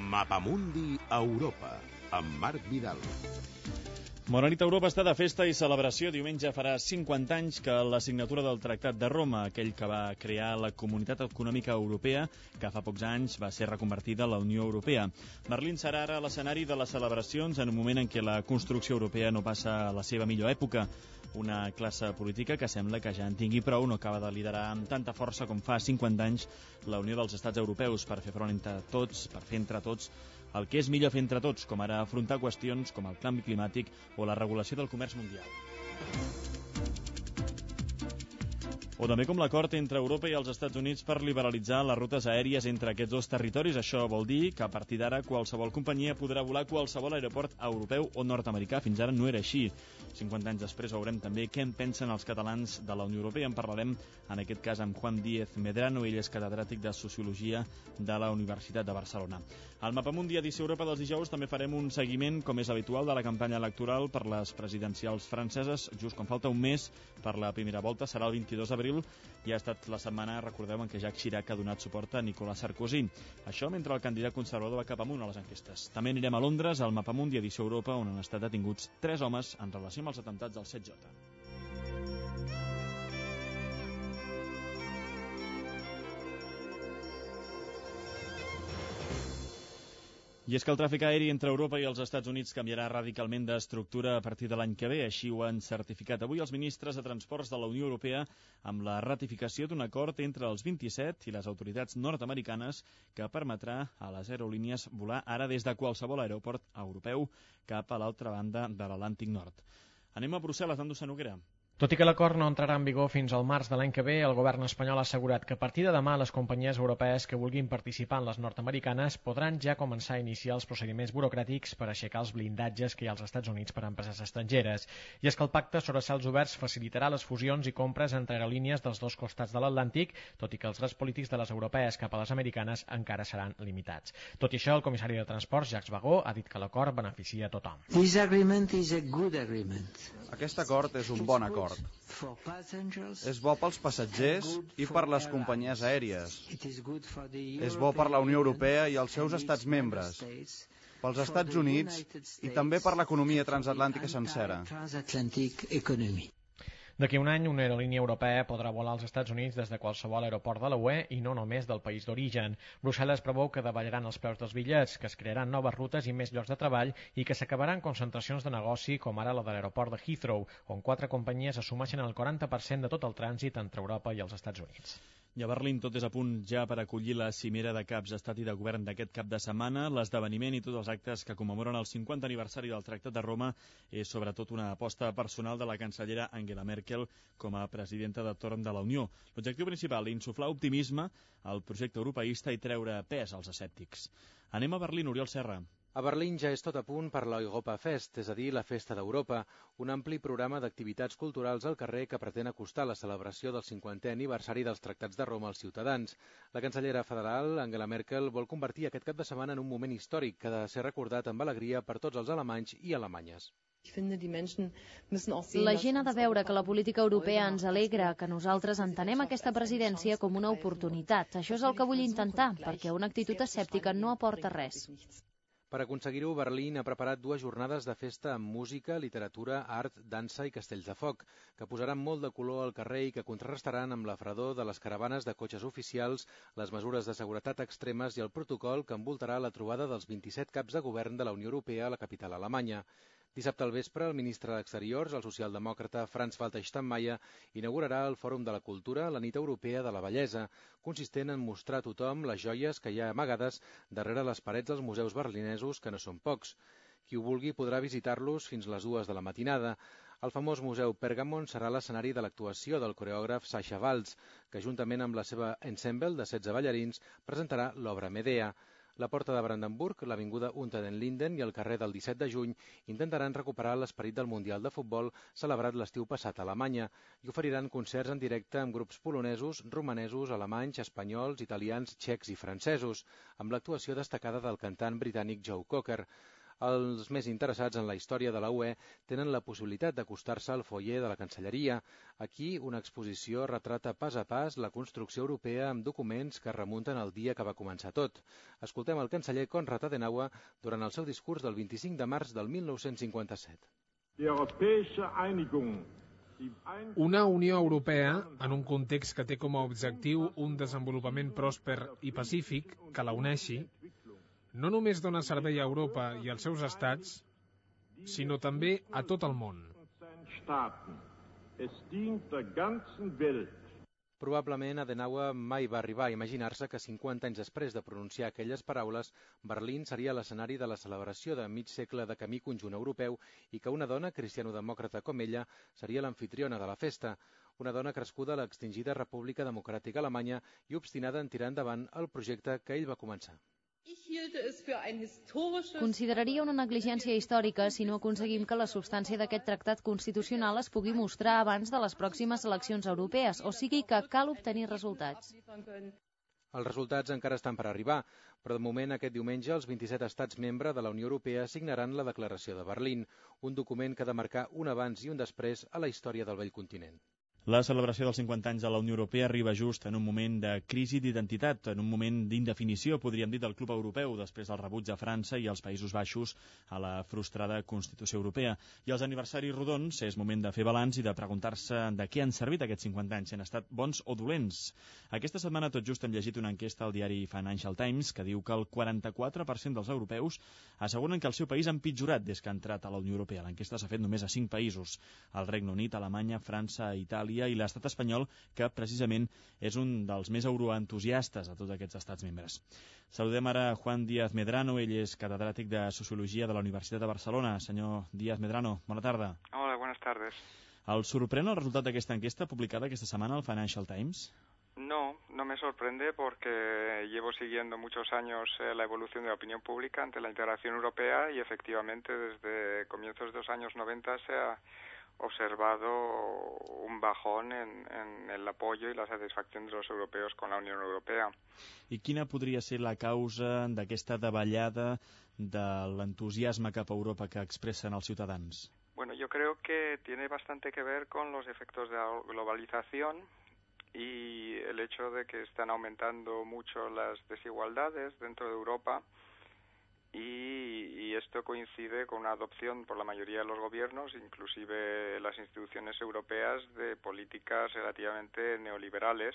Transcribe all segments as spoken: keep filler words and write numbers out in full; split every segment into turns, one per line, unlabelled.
Mapamundi Europa, amb Marc Vidal.
Bona nit, Europa està de festa i celebració. Diumenge farà cinquanta anys que la signatura del Tractat de Roma, aquell que va crear la Comunitat Econòmica Europea, que fa pocs anys va ser reconvertida a la Unió Europea. Berlín serà ara l'escenari de les celebracions en un moment en què la construcció europea no passa a la seva millor època. Una classe política que sembla que ja en tingui prou, no acaba de liderar amb tanta força com fa cinquanta anys la Unió dels Estats Europeus per fer front entre tots, per fer entre tots el que és millor fer entre tots, com ara afrontar qüestions com el canvi climàtic o la regulació del comerç mundial. O també com l'acord entre Europa i els Estats Units per liberalitzar les rutes aèries entre aquests dos territoris. Això vol dir que a partir d'ara qualsevol companyia podrà volar a qualsevol aeroport europeu o nord-americà. Fins ara no era així. cinquanta anys després veurem també què en pensen els catalans de la Unió Europea. En parlarem en aquest cas amb Juan Díez Medrano. Ell és catedràtic de Sociologia de la Universitat de Barcelona. Al Mapamundi Edició Europa dels dijous també farem un seguiment, com és habitual, de la campanya electoral per les presidencials franceses. Just quan falta un mes per la primera volta, serà el vint-i-dos d'abril. I ha estat la setmana, recordeu, en què Jacques Chirac ha donat suport a Nicolas Sarkozy. Això mentre el candidat conservador va cap amunt a les enquestes. També anirem a Londres, al Mapamundi Edició Europa, on han estat detinguts tres homes en relació amb els atemptats del set jota. I és que el tràfic aeri entre Europa i els Estats Units canviarà radicalment d'estructura a partir de l'any que ve. Així ho han certificat avui els ministres de Transports de la Unió Europea amb la ratificació d'un acord entre els vint-i-set i les autoritats nord-americanes que permetrà a les aerolínies volar ara des de qualsevol aeroport europeu cap a l'altra banda de l'Atlàntic Nord. Anem a Brussel·les, amb Dolça Noguera.
Tot i que l'acord no entrarà en vigor fins al març de l'any que ve, el govern espanyol ha assegurat que a partir de demà les companyies europees que vulguin participar en les nord-americanes podran ja començar a iniciar els procediments burocràtics per aixecar els blindatges que hi ha als Estats Units per a empreses estrangeres. I és que el pacte sobre cels oberts facilitarà les fusions i compres entre aerolínies dels dos costats de l'Atlàntic, tot i que els drets polítics de les europees cap a les americanes encara seran limitats. Tot i això, el comissari de Transports, Jacques Bagó, ha dit que l'acord beneficia a tothom.
This agreement is a good agreement.
Aquest acord és un bon acord. És bo pels passatgers i per les companyies aèries. És bo per la Unió Europea i els seus estats membres, pels Estats Units i també per l'economia transatlàntica sencera.
D'aquí un any, una aerolínia europea podrà volar als Estats Units des de qualsevol aeroport de la U E i no només del país d'origen. Brussel·les preveu que davallaran els preus dels bitllets, que es crearan noves rutes i més llocs de treball i que s'acabaran concentracions de negoci com ara la de l'aeroport de Heathrow, on quatre companyies assumeixen el quaranta per cent de tot el trànsit entre Europa i els Estats Units.
I a Berlín tot és a punt ja per acollir la cimera de caps d'estat i de govern d'aquest cap de setmana. L'esdeveniment i tots els actes que commemoren el cinquanta aniversari del Tractat de Roma és sobretot una aposta personal de la cancellera Angela Merkel com a presidenta de torn de la Unió. L'objectiu principal, insuflar optimisme al projecte europeista i treure pes als escèptics. Anem a Berlín, Oriol Serra.
A Berlín ja és tot a punt per la Europa Fest, és a dir, la Festa d'Europa, un ampli programa d'activitats culturals al carrer que pretén acostar la celebració del cinquantè aniversari dels Tractats de Roma als ciutadans. La cancellera federal, Angela Merkel, vol convertir aquest cap de setmana en un moment històric que ha de ser recordat amb alegria per tots els alemanys i alemanyes.
La gent ha de veure que la política europea ens alegra, que nosaltres entenem aquesta presidència com una oportunitat. Això és el que vull intentar, perquè una actitud escèptica no aporta res.
Per aconseguir-ho, Berlín ha preparat dues jornades de festa amb música, literatura, art, dansa i castells de foc, que posaran molt de color al carrer i que contrarrestaran amb la fredor de les caravanes de cotxes oficials, les mesures de seguretat extremes i el protocol que envoltarà la trobada dels vint-i-set caps de govern de la Unió Europea a la capital alemanya. Dissabte al vespre, el ministre d'Exteriors, el socialdemòcrata Franz-Walter Steinmeier, inaugurarà el Fòrum de la Cultura, la Nit Europea de la Bellesa, consistent en mostrar a tothom les joies que hi ha amagades darrere les parets dels museus berlinesos, que no són pocs. Qui ho vulgui podrà visitar-los fins les dues de la matinada. El famós museu Pergamon serà l'escenari de l'actuació del coreògraf Sascha Waltz, que juntament amb la seva ensemble de setze ballarins presentarà l'obra Medea. La Porta de Brandenburg, l'Avinguda Unter den Linden i el carrer del disset de juny intentaran recuperar l'esperit del Mundial de Futbol celebrat l'estiu passat a Alemanya i oferiran concerts en directe amb grups polonesos, romanesos, alemanys, espanyols, italians, txecs i francesos, amb l'actuació destacada del cantant britànic Joe Cocker. Els més interessats en la història de la U E tenen la possibilitat d'acostar-se al foyer de la Cancelleria. Aquí, una exposició retrata pas a pas la construcció europea amb documents que remunten al dia que va començar tot. Escoltem el canceller Konrad Adenauer durant el seu discurs del vint-i-cinc de març del mil nou-cents cinquanta-set.
Una Unió Europea, en un context que té com a objectiu un desenvolupament pròsper i pacífic que la uneixi, no només dona servei a Europa i als seus estats, sinó també a tot el món.
Probablement Adenauer mai va arribar a imaginar-se que cinquanta anys després de pronunciar aquelles paraules, Berlín seria l'escenari de la celebració de mig segle de camí conjunt europeu i que una dona cristianodemòcrata com ella seria l'amfitriona de la festa, una dona crescuda a l'extingida República Democràtica Alemanya i obstinada en tirar endavant el projecte que ell va començar.
Consideraria una negligència històrica si no aconseguim que la substància d'aquest tractat constitucional es pugui mostrar abans de les pròximes eleccions europees, o sigui que cal obtenir resultats.
Els resultats encara estan per arribar, però de moment aquest diumenge els vint-i-set estats membres de la Unió Europea signaran la Declaració de Berlín, un document que ha de marcar un abans i un després a la història del vell continent.
La celebració dels cinquanta anys de la Unió Europea arriba just en un moment de crisi d'identitat, en un moment d'indefinició, podríem dir, del club europeu, després del rebuig a França i als Països Baixos a la frustrada Constitució Europea. I els aniversaris rodons és moment de fer balanç i de preguntar-se de què han servit aquests cinquanta anys, si han estat bons o dolents. Aquesta setmana tot just hem llegit una enquesta al diari Financial Times que diu que el quaranta-quatre per cent dels europeus asseguren que el seu país ha empitjorat des que ha entrat a la Unió Europea. L'enquesta s'ha fet només a cinc països: el Regne Unit, Alemanya, França, Itàlia i l'estat espanyol, que precisament és un dels més euroentusiastes de tots aquests estats membres. Saludem ara Juan Díaz Medrano, ell és catedràtic de Sociologia de la Universitat de Barcelona. Senyor Díaz Medrano, bona tarda.
Hola, buenas tardes.
¿El sorprèn el resultat d'aquesta enquesta publicada aquesta setmana al Financial Times?
No, no me sorprende porque llevo siguiendo muchos años eh, la evolución de la opinión pública ante la integración europea y efectivamente desde comienzos de los años noventa se ha observado un bajón en, en el apoyo y la satisfacción de los europeos con la Unión Europea.
I quina podria ser la causa d'aquesta davallada de l'entusiasme cap a Europa que expressen els ciutadans?
Bueno, yo creo que tiene bastante que ver con los efectos de la globalización y el hecho de que están aumentando mucho las desigualdades dentro de Europa. Y, y esto coincide con una adopción por la mayoría de los gobiernos, inclusive las instituciones europeas, de políticas relativamente neoliberales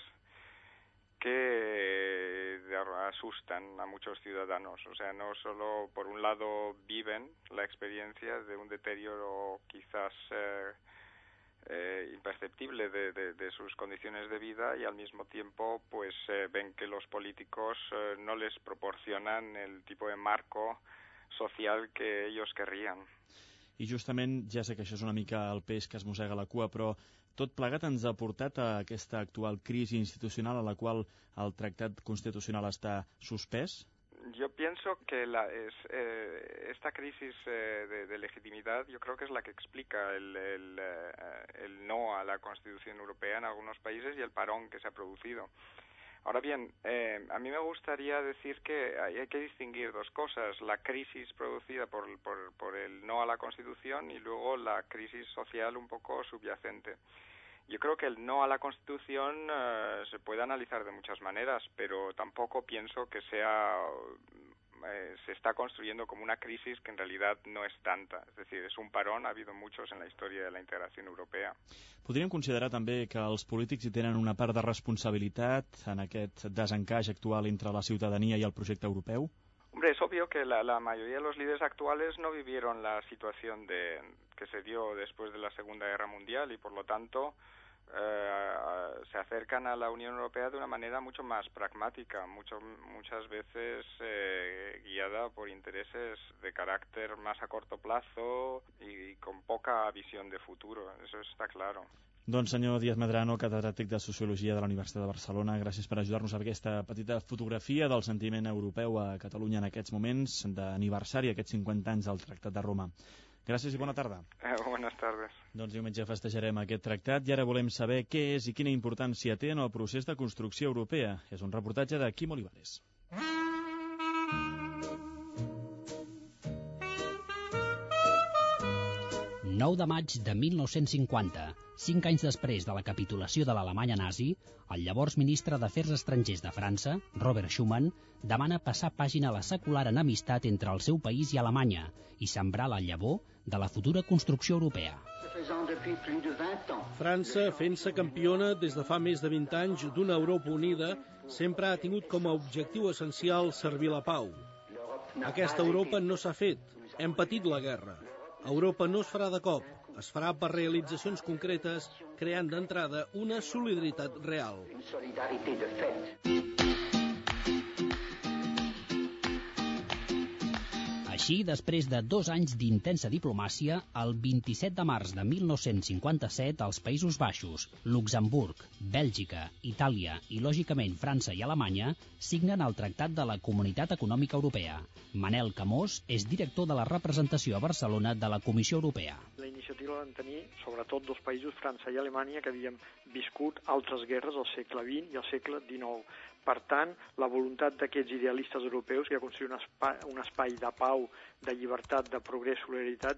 que asustan a muchos ciudadanos. O sea, no solo por un lado viven la experiencia de un deterioro quizás eh, Eh, imperceptible de, de, de sus condiciones de vida y al mismo tiempo pues eh, ven que los políticos eh, no les proporcionan el tipo de marco social que ellos querrían.
I justament, ja sé que això és una mica el peix que es mossega la cua, però tot plegat ens ha portat a aquesta actual crisi institucional a la qual el tractat constitucional està suspès?
Yo pienso que la, es, eh, esta crisis eh, de, de legitimidad yo creo que es la que explica el, el, eh, el no a la Constitución Europea en algunos países y el parón que se ha producido. Ahora bien, eh, a mí me gustaría decir que hay, hay que distinguir dos cosas: la crisis producida por, por, por el no a la Constitución y luego la crisis social un poco subyacente. Yo creo que el no a la Constitución eh, se puede analizar de muchas maneras, pero tampoco pienso que sea eh, se está construyendo como una crisis que en realidad no es tanta. Es decir, es un parón, ha habido muchos en la historia de la integración europea.
Podríem considerar també que els polítics hi tenen una part de responsabilitat en aquest desencaix actual entre la ciutadania i el projecte europeu?
Hombre, es obvio que la, la mayoría de los líderes actuales no vivieron la situación de, que se dio después de la Segunda Guerra Mundial y por lo tanto eh, se acercan a la Unión Europea de una manera mucho más pragmática, mucho, muchas veces eh, guiada por intereses de carácter más a corto plazo y con poca visión de futuro, eso está claro.
Doncs senyor Díaz Medrano, catedràtic de Sociologia de la Universitat de Barcelona, gràcies per ajudar-nos a aquesta petita fotografia del sentiment europeu a Catalunya en aquests moments d'aniversari, aquests cinquanta anys del Tractat de Roma. Gràcies i bona tarda.
Eh, buenas tardes.
Doncs diumenge festejarem aquest tractat i ara volem saber què és i quina importància té en el procés de construcció europea. És un reportatge de Quim Olivares.
nou de maig de mil nou-cents cinquanta, cinc anys després de la capitulació de l'Alemanya nazi, el llavors ministre d'Afers Estrangers de França, Robert Schuman, demana passar pàgina a la secular enemistat entre el seu país i Alemanya i sembrar la llavor de la futura construcció europea.
França, fent-se campiona des de fa més de vint anys d'una Europa unida, sempre ha tingut com a objectiu essencial servir la pau. Aquesta Europa no s'ha fet. Hem patit la guerra. Europa no es farà de cop, es farà per realitzacions concretes, creant d'entrada una solidaritat real.
Així, després de dos anys d'intensa diplomàcia, el vint-i-set de març de mil nou-cents cinquanta-set, els Països Baixos, Luxemburg, Bèlgica, Itàlia i, lògicament, França i Alemanya signen el Tractat de la Comunitat Econòmica Europea. Manel Camós és director de la representació a Barcelona de la Comissió Europea.
La iniciativa la van tenir sobretot dos països, França i Alemanya, que havien viscut altres guerres al segle vint i al segle dinou. Per tant, la voluntat d'aquests idealistes europeus que construir un espai, un espai de pau, de llibertat, de progrés, solidaritat.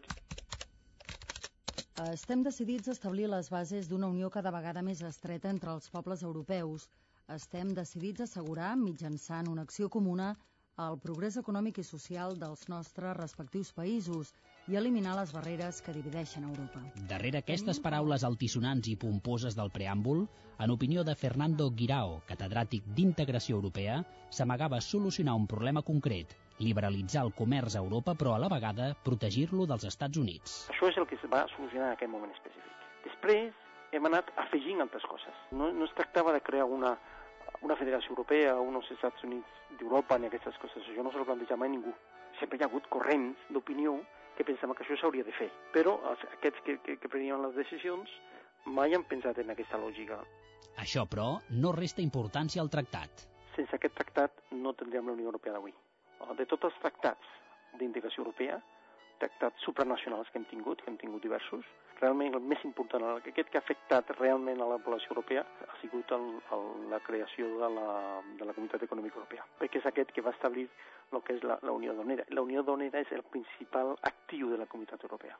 Estem decidits a establir les bases d'una unió cada vegada més estreta entre els pobles europeus. Estem decidits a assegurar, mitjançant una acció comuna, el progrés econòmic i social dels nostres respectius països i eliminar les barreres que divideixen Europa.
Darrere aquestes paraules altisonants i pomposes del preàmbul, en opinió de Fernando Guirao, catedràtic d'Integració Europea, s'amagava solucionar un problema concret, liberalitzar el comerç a Europa, però a la vegada protegir-lo dels Estats Units.
Això és el que es va solucionar en aquest moment específic. Després hem anat afegint altres coses. No, no es tractava de crear una, una federació europea o uns Estats Units d'Europa ni aquestes coses. Això no se lo planteja mai ningú. Sempre hi ha hagut corrents d'opinió que pensaven que això s'hauria de fer. Però aquests que, que, que prenien les decisions mai han pensat en aquesta lògica.
Això, però, no resta importància al tractat.
Sense aquest tractat no tindríem la Unió Europea d'avui. De tots els tractats d'integració europea, tractats supranacionals que hem tingut, que hem tingut diversos, realment el més important, aquest que ha afectat realment a la població europea, ha sigut el, el, la creació de la, de la Comunitat Econòmica Europea, perquè és aquest que va establir el que és la, la Unió Donera. La Unió Donera és el principal actiu de la Comunitat Europea.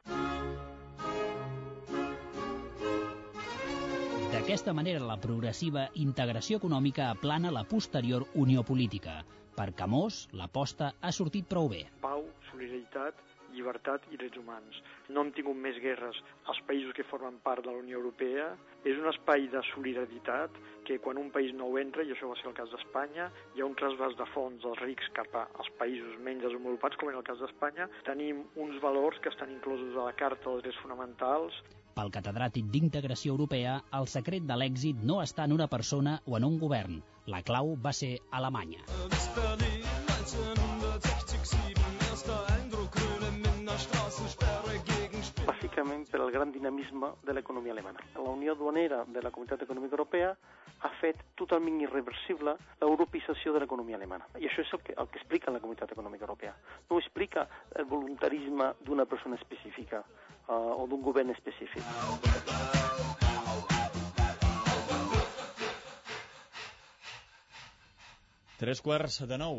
D'aquesta manera, la progressiva integració econòmica aplana la posterior unió política. Per Camós, l'aposta ha sortit prou bé.
Pau, solidaritat, llibertat i drets humans. No hem tingut més guerres als països que formen part de la Unió Europea. És un espai de solidaritat que quan un país nou entra, i això va ser el cas d'Espanya, hi ha un trasbàs de fons dels rics cap als països menys desenvolupats, com en el cas d'Espanya. Tenim uns valors que estan inclosos a la Carta dels Drets Fonamentals.
Pel catedràtic d'Integració Europea, el secret de l'èxit no està en una persona o en un govern. La clau va ser Alemanya.
Bàsicament per al gran dinamisme de l'economia alemana. La unió duanera de la Comunitat Econòmica Europea ha fet totalment irreversible l'europeïtzació de l'economia alemana. I això és el que, el que explica la Comunitat Econòmica Europea. No explica el voluntarisme d'una persona específica uh, o d'un govern específic.
Tres quarts de nou.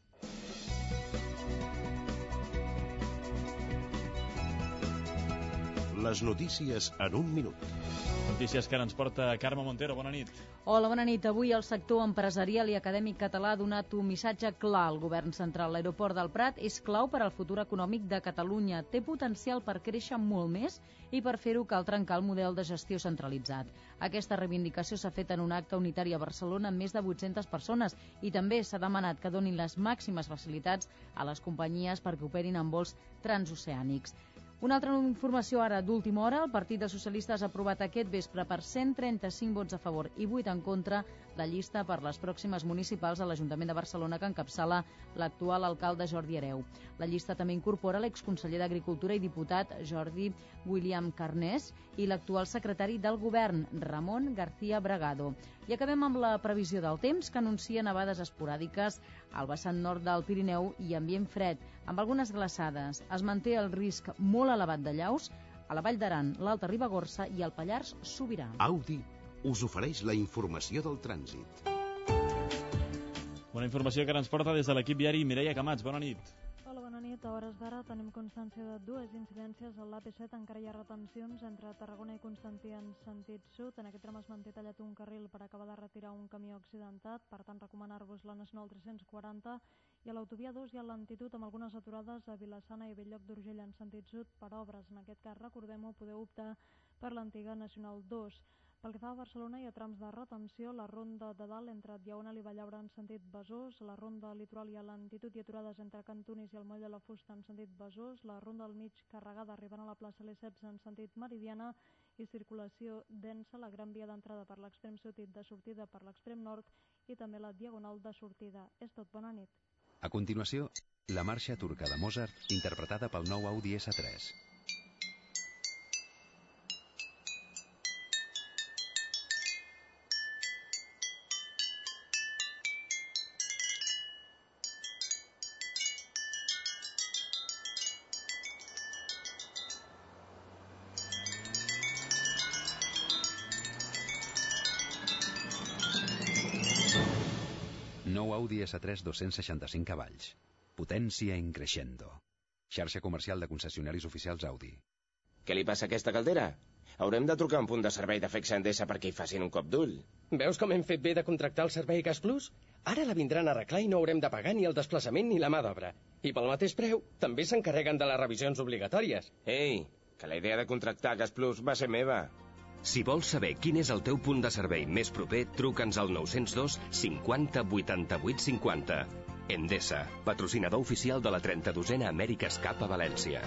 Les notícies en un minut.
Notícies que ara ens porta Carme Montero. Bona nit.
Hola, bona nit. Avui el sector empresarial i acadèmic català ha donat un missatge clar al govern central. L'aeroport del Prat és clau per al futur econòmic de Catalunya. Té potencial per créixer molt més i per fer-ho cal trencar el model de gestió centralitzat. Aquesta reivindicació s'ha fet en un acte unitari a Barcelona amb més de vuit-centes persones i també s'ha demanat que donin les màximes facilitats a les companyies perquè operin en vols transoceànics. Una altra informació ara d'última hora. El Partit dels Socialistes ha aprovat aquest vespre per cent trenta-cinc vots a favor i vuit en contra la llista per les pròximes municipals a l'Ajuntament de Barcelona que encapçala l'actual alcalde Jordi Hereu. La llista també incorpora l'exconseller d'Agricultura i diputat Jordi William Carnés i l'actual secretari del Govern, Ramon García Bragado. I acabem amb la previsió del temps, que anuncia nevades esporàdiques al vessant nord del Pirineu i ambient fred, amb algunes glaçades. Es manté el risc molt elevat de llaus a la Vall d'Aran, l'Alta Ribagorça i el Pallars Sobirà.
Audi us ofereix la informació del trànsit.
Una informació que ens porta des de l'equip viari Mireia Camats. Bona nit.
Hola, bona nit. A hores d'ara tenim constància de dues incidències. A l'A P set encara hi ha retencions entre Tarragona i Constantí en sentit sud. En aquest tram es manté tallat un carril per acabar de retirar un camió accidentat. Per tant, recomanar-vos la Nacional tres-cents quaranta. I a l'autovia dos hi ha lentitud amb algunes aturades a Vilassana i Bell-lloc d'Urgell en sentit sud per obres. En aquest cas, recordem-ho, podeu optar per l'antiga Nacional dos. Pel que fa a Barcelona, hi ha trams de retenció, la ronda de dalt entre Diagonal i Vallaura en sentit Besòs, la ronda litoral hi ha lentitud i aturades entre Can Tunis i el Moll de la Fusta en sentit Besòs, la ronda del mig carregada arribant a la plaça Lesseps en sentit Meridiana i circulació densa, la gran via d'entrada per l'extrem sud i de sortida per l'extrem nord i també la diagonal de sortida. És tot, bona nit.
A continuació, la marxa turca de Mozart, interpretada pel nou Audi essa tres. Nou Audi essa tres dos-cents seixanta-cinc cavalls. Potència in crescendo. Xarxa comercial de concessionaris oficials Audi.
Què li passa a aquesta caldera? Haurem de trucar a un punt de servei de Fexa Endesa perquè hi facin un cop d'ull.
Veus com hem fet bé de contractar el servei Gas Plus? Ara la vindran a arreglar i no haurem de pagar ni el desplaçament ni la mà d'obra. I pel mateix preu, també s'encarreguen de les revisions obligatòries.
Ei, que la idea de contractar Gas Plus va ser meva.
Si vols saber quin és el teu punt de servei més proper, truca'ns al nou zero dos cinquanta vuitanta-vuit cinquanta. Endesa, patrocinador oficial de la trenta-dosena Amèriques Cup a València.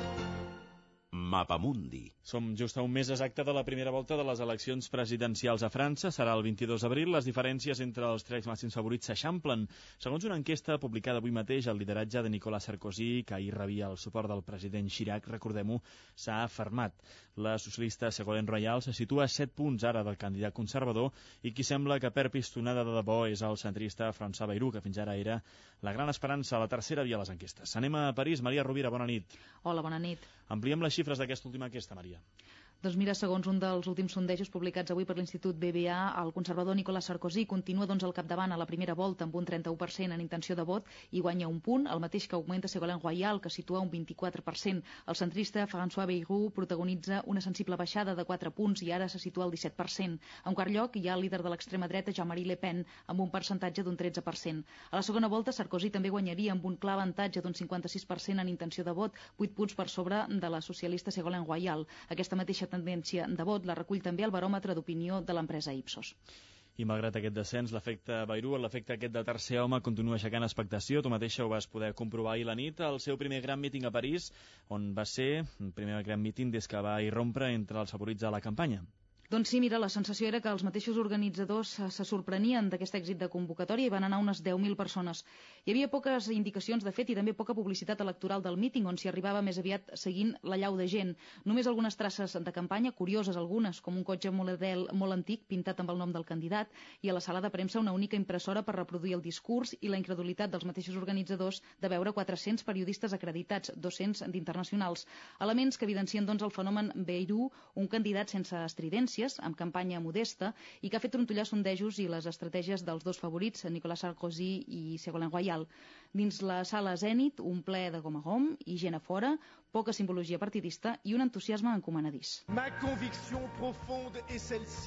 Mapamundi.
Som just a un mes exacte de la primera volta de les eleccions presidencials a França. Serà el vint-i-dos d'abril. Les diferències entre els tres màxims favorits s'eixamplen. Segons una enquesta publicada avui mateix, el lideratge de Nicolas Sarkozy, que ahir rebia el suport del president Chirac, recordem-ho, s'ha afermat. La socialista Ségolène Royal se situa a set punts ara del candidat conservador i qui sembla que perd pistonada de debò és el centrista François Bayrou, que fins ara era la gran esperança a la tercera via a les enquestes. Anem a París. Maria Rovira, bona nit.
Hola, bona nit.
Ampliem les xifres d'aquesta última enquesta, Maria.
Doncs mira, segons un dels últims sondejos publicats avui per l'Institut B B A, el conservador Nicolas Sarkozy continua doncs al capdavant a la primera volta amb un trenta-u per cent en intenció de vot i guanya un punt, el mateix que augmenta Ségolène Royal, que situa un vint-i-quatre per cent. El centrista François Bayrou protagonitza una sensible baixada de quatre punts i ara se situa al disset per cent. En quart lloc hi ha el líder de l'extrema dreta, Jean-Marie Le Pen, amb un percentatge d'un tretze per cent. A la segona volta, Sarkozy també guanyaria amb un clar avantatge d'un cinquanta-sis per cent en intenció de vot, vuit punts per sobre de la socialista Ségolène Royal. Aquesta mateixa tendència de vot la recull també el baròmetre d'opinió de l'empresa Ipsos.
I malgrat aquest descens, l'efecte Bayrou, l'efecte aquest de tercer home, continua aixecant expectació. Tu mateixa ho vas poder comprovar ahir la nit al seu primer gran míting a París, on va ser el primer gran míting des que va irrompre entre els favorits a la campanya.
Doncs sí, mira, la sensació era que els mateixos organitzadors se sorprenien d'aquest èxit de convocatòria i van anar unes deu mil persones. Hi havia poques indicacions, de fet, i també poca publicitat electoral del míting, on s'hi arribava més aviat seguint la llau de gent. Només algunes traces de campanya, curioses algunes, com un cotxe model molt antic pintat amb el nom del candidat, i a la sala de premsa una única impressora per reproduir el discurs i la incredulitat dels mateixos organitzadors de veure quatre-cents periodistes acreditats, dos-cents d'internacionals. Elements que evidencien, doncs, el fenomen Bayrou, un candidat sense estridència, amb campanya modesta, i que ha fet trontollar sondejos i les estratègies dels dos favorits, Nicolas Sarkozy i Ségolène Royal. Dins la sala Zénith, un ple de gom a gom i gent a fora, poca simbologia partidista i un entusiasme encomanadís.
Ma conviction profonde est celle-ci.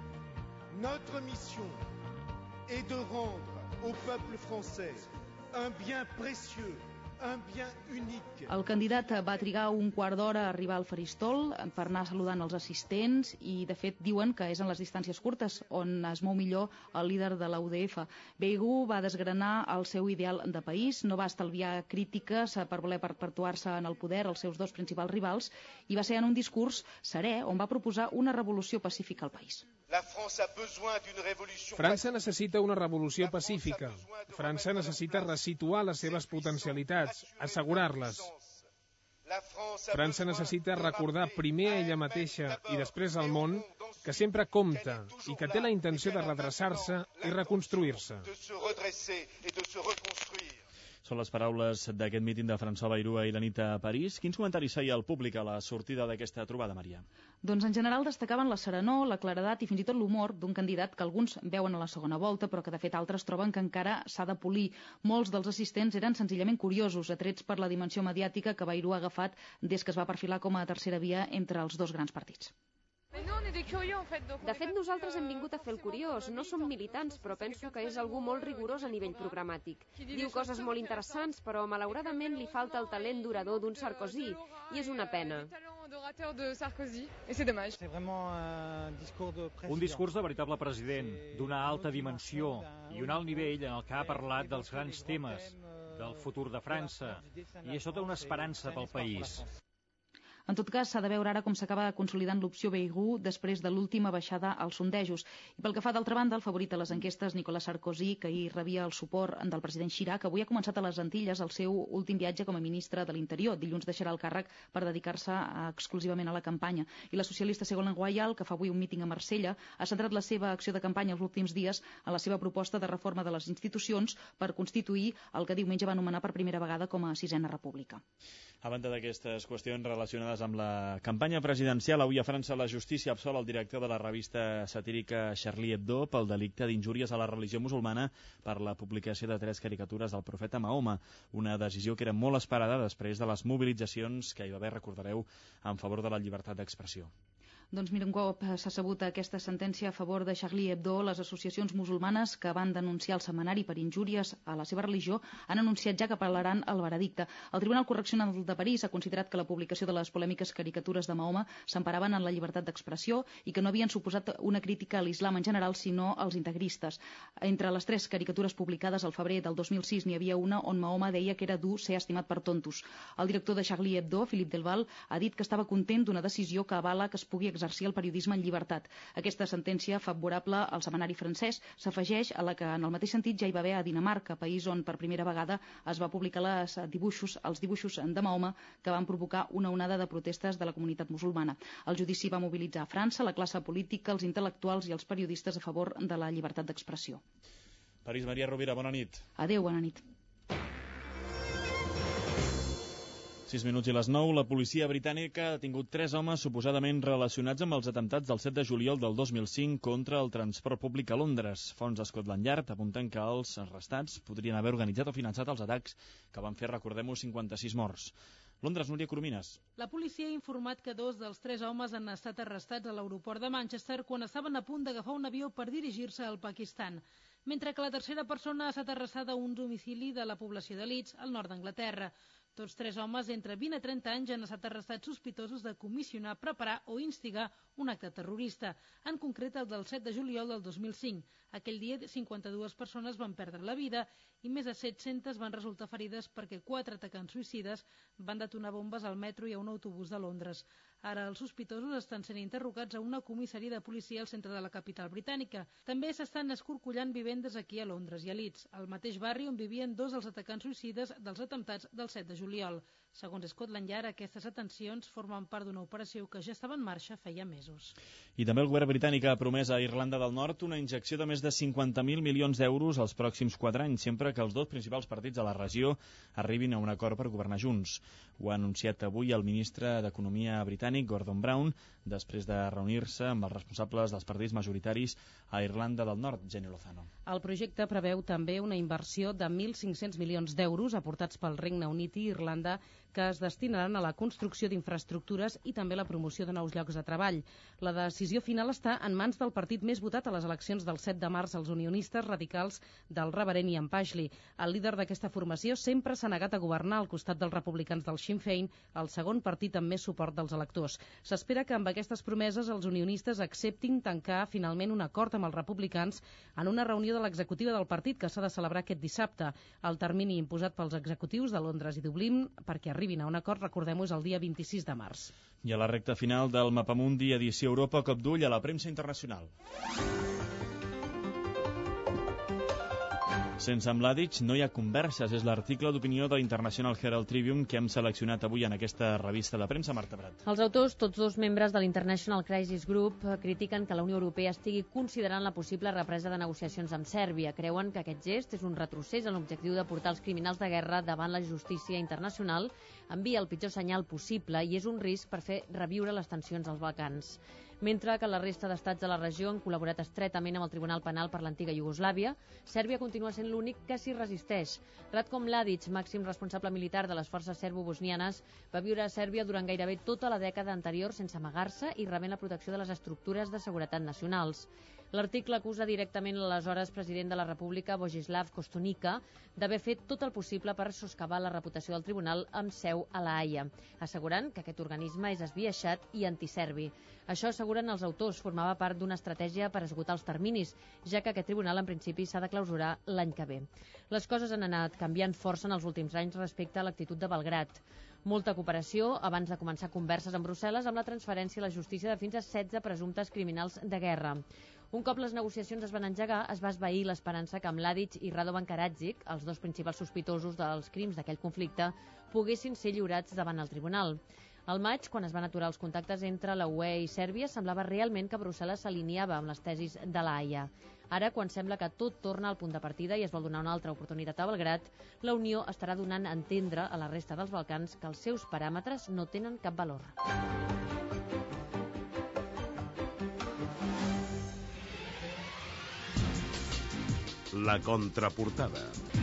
Notre mission est de rendre au peuple français un bien précieux, un bien unique.
El candidat va trigar un quart d'hora a arribar al faristol per anar saludant els assistents i, de fet, diuen que és en les distàncies curtes on es mou millor el líder de la U D F. Bayrou va desgranar el seu ideal de país, no va estalviar crítiques per voler perpetuar-se en el poder els seus dos principals rivals i va ser en un discurs serè on va proposar una revolució pacífica al país.
França necessita una revolució pacífica. França necessita resituar les seves potencialitats, assegurar-les. França necessita recordar primer a ella mateixa i després al món que sempre compta i que té la intenció de redreçar-se i reconstruir-se.
Són les paraules d'aquest míting de François Bayrou ahir la nit a París. Quins comentaris feia el públic a la sortida d'aquesta trobada, Maria?
Doncs en general destacaven la serenor, la claredat i fins i tot l'humor d'un candidat que alguns veuen a la segona volta, però que de fet altres troben que encara s'ha de polir. Molts dels assistents eren senzillament curiosos, atrets per la dimensió mediàtica que Bayrou ha agafat des que es va perfilar com a tercera via entre els dos grans partits.
De fet, nosaltres hem vingut a fer el curiós. No som militants, però penso que és algú molt rigorós a nivell programàtic. Diu coses molt interessants, però malauradament li falta el talent durador d'un Sarkozy, i és una pena.
Un discurs de veritable president, d'una alta dimensió i un alt nivell en el que ha parlat dels grans temes, del futur de França, i això té una esperança pel país.
En tot cas, s'ha de veure ara com s'acaba consolidant l'opció Bayrou després de l'última baixada als sondejos. I pel que fa d'altra banda, el favorit a les enquestes, Nicolas Sarkozy, que ahir rebia el suport del president Chirac, avui ha començat a les Antilles el seu últim viatge com a ministre de l'Interior. Dilluns deixarà el càrrec per dedicar-se exclusivament a la campanya. I la socialista Ségolène Royal, que fa avui un míting a Marsella, ha centrat la seva acció de campanya els últims dies en la seva proposta de reforma de les institucions per constituir el que diumenge va anomenar per primera vegada com a sisena república.
A banda d'aquestes qüestions relacionades amb la campanya presidencial, avui a França la justícia absol el director de la revista satírica Charlie Hebdo pel delicte d'injúries a la religió musulmana per la publicació de tres caricatures del profeta Mahoma, una decisió que era molt esperada després de les mobilitzacions que hi va haver, recordareu, en favor de la llibertat d'expressió.
Doncs mira, un cop s'ha sabut aquesta sentència a favor de Charlie Hebdo, les associacions musulmanes que van denunciar el setmanari per injúries a la seva religió han anunciat ja que apel·laran el veredicte. El Tribunal Correccional de París ha considerat que la publicació de les polèmiques caricatures de Mahoma s'emparaven en la llibertat d'expressió i que no havien suposat una crítica a l'islam en general, sinó als integristes. Entre les tres caricatures publicades al febrer del dos mil sis n'hi havia una on Mahoma deia que era dur ser estimat per tontos. El director de Charlie Hebdo, Philippe Delval, ha dit que estava content d'una decisió que avala que es pugui exercir el periodisme en llibertat. Aquesta sentència favorable al setmanari francès s'afegeix a la que en el mateix sentit ja hi va haver a Dinamarca, país on per primera vegada es va publicar les dibuixos, els dibuixos de Mahoma que van provocar una onada de protestes de la comunitat musulmana. El judici va mobilitzar a França la classe política, els intel·lectuals i els periodistes a favor de la llibertat d'expressió.
París, Maria Rovira, bona nit.
Adéu, bona nit.
sis minuts i les nou, la policia britànica ha detingut tres homes suposadament relacionats amb els atemptats del set de juliol del dos mil cinc contra el transport públic a Londres. Fons de Scotland Yard apunten que els arrestats podrien haver organitzat o finançat els atacs que van fer, recordem-ho, cinquanta-sis morts. Londres, Núria Coromines.
La policia ha informat que dos dels tres homes han estat arrestats a l'aeroport de Manchester quan estaven a punt d'agafar un avió per dirigir-se al Pakistan, mentre que la tercera persona ha estat arrestada a un domicili de la població de Leeds, al nord d'Anglaterra. Tots tres homes entre vint a trenta anys han estat arrestats sospitosos de comissionar, preparar o instigar un acte terrorista, en concret el del set de juliol del dos mil cinc. Aquell dia cinquanta-dues persones van perdre la vida i més de set-centes van resultar ferides perquè quatre atacants suïcides van detonar bombes al metro i a un autobús de Londres. Ara els sospitosos estan sent interrogats a una comissaria de policia al centre de la capital britànica. També s'estan escorcollant vivendes aquí a Londres i a Leeds, al mateix barri on vivien dos dels atacants suïcides dels atemptats del set de juliol. Segons Scotland Yard, aquestes atencions formen part d'una operació que ja estava en marxa feia mesos.
I també el govern britànic ha promès a Irlanda del Nord una injecció de més de cinquanta mil milions d'euros als pròxims quatre anys, sempre que els dos principals partits de la regió arribin a un acord per governar junts. Ho ha anunciat avui el ministre d'Economia britànic, Gordon Brown, després de reunir-se amb els responsables dels partits majoritaris a Irlanda del Nord, Jenny Lozano.
El projecte preveu també una inversió de mil cinc-cents milions d'euros aportats pel Regne Unit i Irlanda que es destinaran a la construcció d'infraestructures i també la promoció de nous llocs de treball. La decisió final està en mans del partit més votat a les eleccions del set de març, els unionistes radicals del reverend Ian Pashley. El líder d'aquesta formació sempre s'ha negat a governar al costat dels republicans del Sinn Féin, el segon partit amb més suport dels electors. S'espera que amb aquestes promeses els unionistes acceptin tancar finalment un acord amb els republicans en una reunió de l'executiva del partit que s'ha de celebrar aquest dissabte. El termini imposat pels executius de Londres i Dublín perquè arribin a un acord, recordem-ho, és el dia vint-i-sis de març.
I a la recta final del Mapamundi, edició Europa, cop d'ull a la premsa internacional. Sense Mladic no hi ha converses, és l'article d'opinió de l'International Herald Tribune que hem seleccionat avui en aquesta revista de premsa. Marta Prat.
Els autors, tots dos membres de l'International Crisis Group, critiquen que la Unió Europea estigui considerant la possible represa de negociacions amb Sèrbia. Creuen que aquest gest és un retrocés en l'objectiu de portar els criminals de guerra davant la justícia internacional, envia el pitjor senyal possible i és un risc per fer reviure les tensions als Balcans. Mentre que la resta d'estats de la regió han col·laborat estretament amb el Tribunal Penal per l'antiga Iugoslàvia, Sèrbia continua sent l'únic que s'hi resisteix. Ratko Mladic, màxim responsable militar de les forces serbo-bosnianes, va viure a Sèrbia durant gairebé tota la dècada anterior sense amagar-se i rebent la protecció de les estructures de seguretat nacionals. L'article acusa directament l'aleshores president de la República, Vojislav Koštunica, d'haver fet tot el possible per soscavar la reputació del tribunal amb seu a la Haia, assegurant que aquest organisme és esbiaixat i antiserbi. Això, asseguren els autors, formava part d'una estratègia per esgotar els terminis, ja que aquest tribunal en principi s'ha de clausurar l'any que ve. Les coses han anat canviant força en els últims anys respecte a l'actitud de Belgrad. Molta cooperació abans de començar converses amb Brussel·les amb la transferència a la justícia de fins a setze presumptes criminals de guerra. Un cop les negociacions es van engegar, es va esvair l'esperança que Mladic i Radovan Karadzic, els dos principals sospitosos dels crims d'aquell conflicte, poguessin ser lliurats davant el tribunal. Al maig, quan es van aturar els contactes entre la U E i Sèrbia, semblava realment que Brussel·les s'alineava amb les tesis de la Haia. Ara, quan sembla que tot torna al punt de partida i es vol donar una altra oportunitat a Belgrad, la Unió estarà donant a entendre a la resta dels Balcans que els seus paràmetres no tenen cap valor.
La contraportada.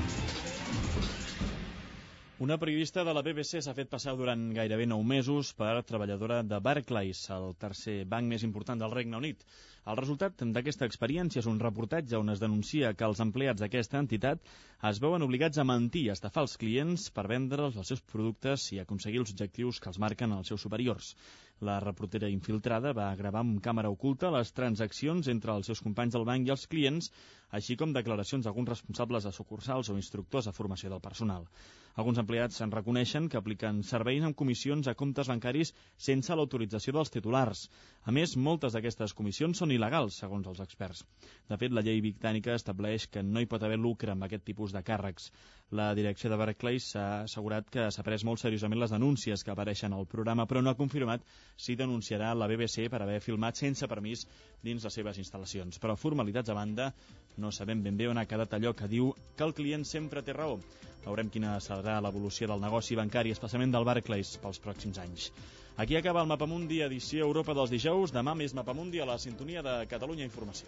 Una periodista de la B B C s'ha fet passar durant gairebé nou mesos per treballadora de Barclays, el tercer banc més important del Regne Unit. El resultat d'aquesta experiència és un reportatge on es denuncia que els empleats d'aquesta entitat es veuen obligats a mentir i a estafar els clients per vendre'ls els seus productes i aconseguir els objectius que els marquen els seus superiors. La reportera infiltrada va gravar amb càmera oculta les transaccions entre els seus companys del banc i els clients, així com declaracions d'alguns responsables de sucursals o instructors de formació del personal. Alguns empleats se'n reconeixen que apliquen serveis amb comissions a comptes bancaris sense l'autorització dels titulars. A més, moltes d'aquestes comissions són il·legals, segons els experts. De fet, la llei britànica estableix que no hi pot haver lucre amb aquest tipus de càrrecs. La direcció de Barclays s'ha assegurat que s'ha pres molt seriosament les denúncies que apareixen al programa, però no ha confirmat si denunciarà la B B C per haver filmat sense permís dins les seves instal·lacions. Però formalitats a banda, no sabem ben bé on ha quedat allò que diu que el client sempre té raó. Veurem quina serà l'evolució del negoci bancari, especialment del Barclays, pels pròxims anys. Aquí acaba el Mapamundi, edició Europa dels dijous. Demà més Mapamundi a la sintonia de Catalunya Informació.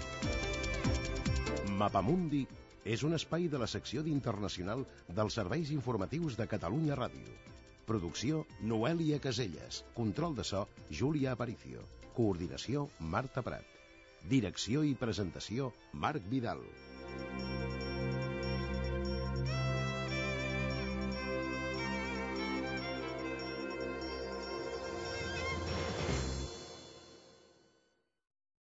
Mapamundi és un espai de la secció d'Internacional dels serveis informatius de Catalunya Ràdio. Producció, Noèlia Caselles. Control de so, Júlia Aparicio. Coordinació, Marta Prat. Direcció i presentació, Marc Vidal.